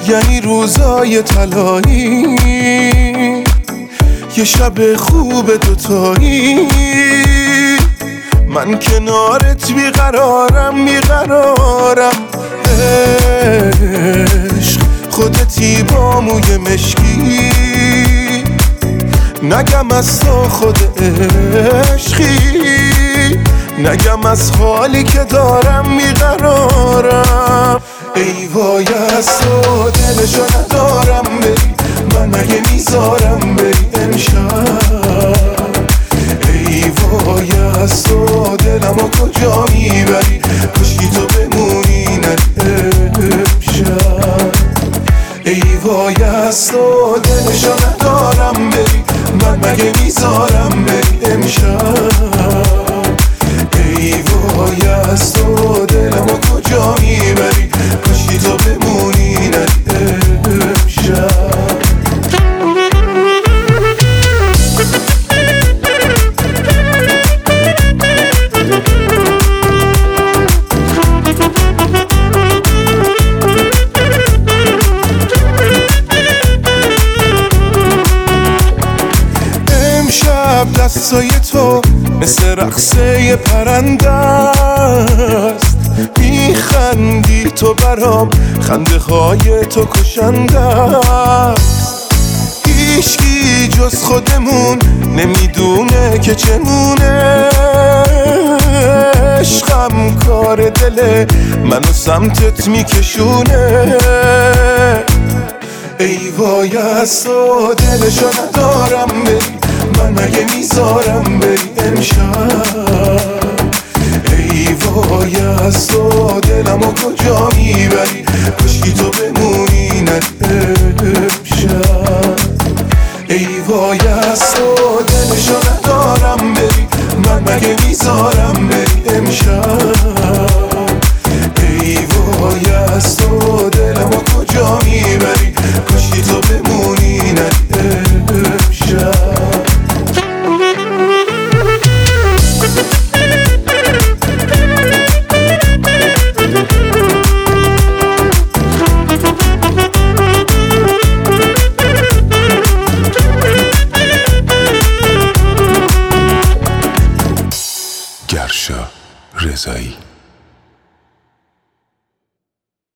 یعنی روزای طلایی، یه شب خوب دوتایی. من کنارت بیقرارم عشق خودتی با موی مشکی، نگم از تو خود عشقی، نگم از حالی که دارم بیقرارم. ای وای از تو دلشو ندارم بری، من مگه میذارم بری امشب. ای وای از تو دلمو کجا میبری، کشکی تو بمونی نری امشب. ای وای از تو دلشو ندارم بری، من مگه میذارم بری امشب. ای وای از تو دلمو کجا میبری، کشکی تو بمونی نری امشب. دستای تو مثل رقصه پرنده است، میخندی تو برام، خنده های تو کشنده است. هیچکی جز خودمون نمیدونه که چمونه، عشقم کار دل منو سمتت میکشونه. ای وای از تو دلشو ندارم بری، من مگه میذارم بری امشب. ای وای از تو دلمو کجا میبری، کشکی تو بمونی نری امشب. ای وای از تو دلشو ندارم بری، من مگه میذارم بری امشب.